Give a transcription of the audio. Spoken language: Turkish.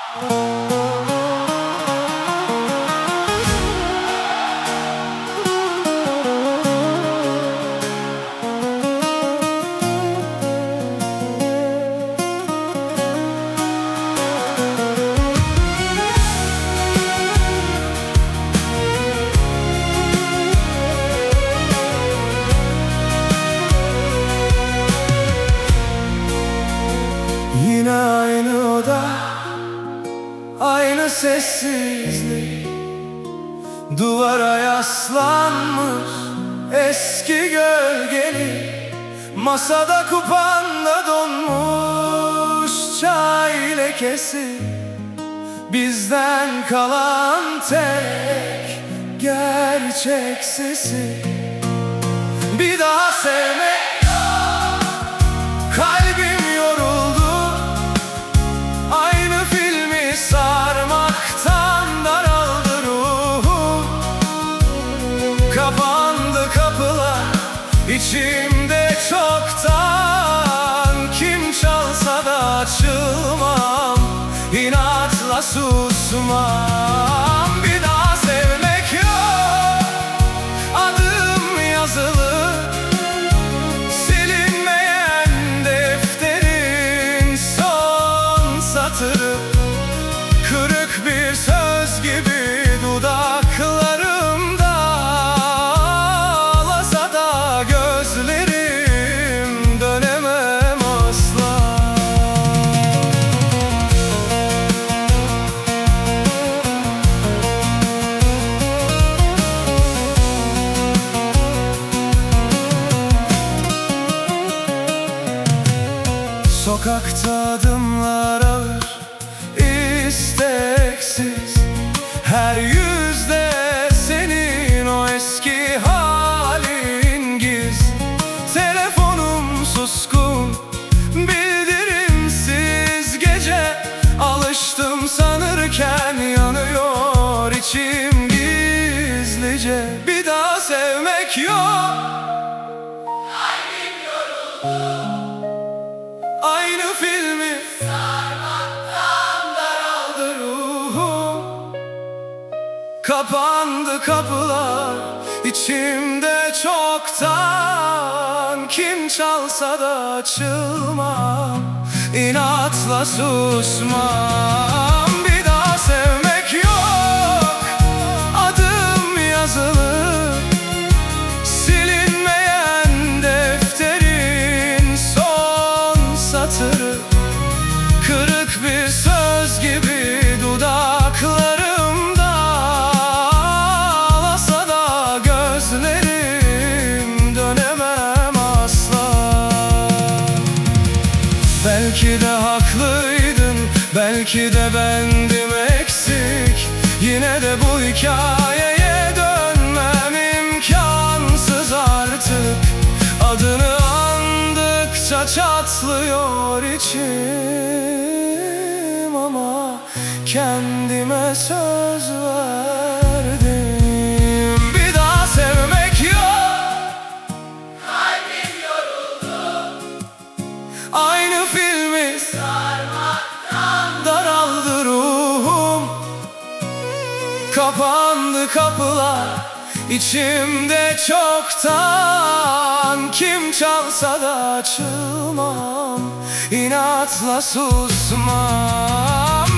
Yine aynı oda, aynı sessizlik, duvara yaslanmış eski gölgeli, masada kupanda donmuş çay lekesi, bizden kalan tek gerçek sesi. Bir daha sevmek yok, kalbim yoruldu, aynı filmi sarmaktan daraldı ruhum. Kapandı kapılar içimde çoktan, kim çalsa da açılmam, inatla susmam. Bir daha sevmek yok, adım yazılı, silinmeyen defterin son satırı. Kırık bir söz gibi dudaklarımda, ağlasa da gözlerim, dönemem asla. Sokakta adımlar ağır, isteksiz, her yüzde senin o eski halin giz. Telefonum suskun, bildirimsiz gece, alıştım sanırken yanıyor içim gizlice. Bir daha sevmek yok, kalbim yoruldu, aynı filmi sarmaktan daraldı ruhum. Kapandı kapılar içimde çoktan, kim çalsa da açılmam, inatla susmam. Bir daha sevmek yok, adım yazılı, silinmeyen defterin son satırı. Kırık bir söz gibi dudaklarımda, ağlasa da gözlerim, dönemem asla. Belki de haklıydın, belki de bendim eksik, yine de bu hikayeye dönmem imkansız artık. Adını andıkça çatlıyor içim, ama kendime söz verdim. Bir daha sevmek yok, kalbim yoruldu, aynı filmi sarmaktan daraldı ruhum. Kapandı kapılar içimde çoktan, kim çalsa da açılmam, inatla susmam.